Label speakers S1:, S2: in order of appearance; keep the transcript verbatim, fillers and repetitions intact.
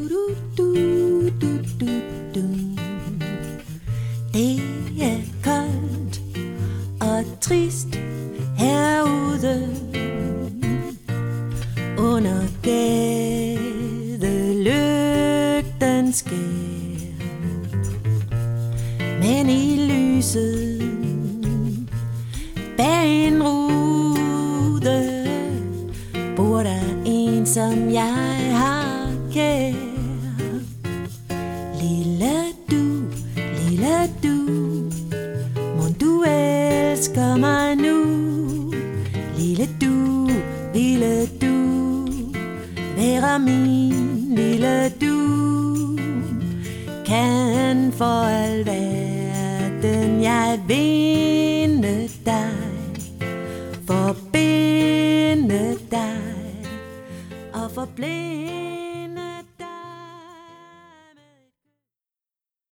S1: du, du, du, du. Det er koldt og trist herude under gadelygten skær, men i lyset bag en rude bor der en, som jeg har kær. Lille du, lille du, mon du elsker mig nu? Lille du, ville du være min lille du? Kan for al verden jeg vinde dig, forbinde dig og forblinde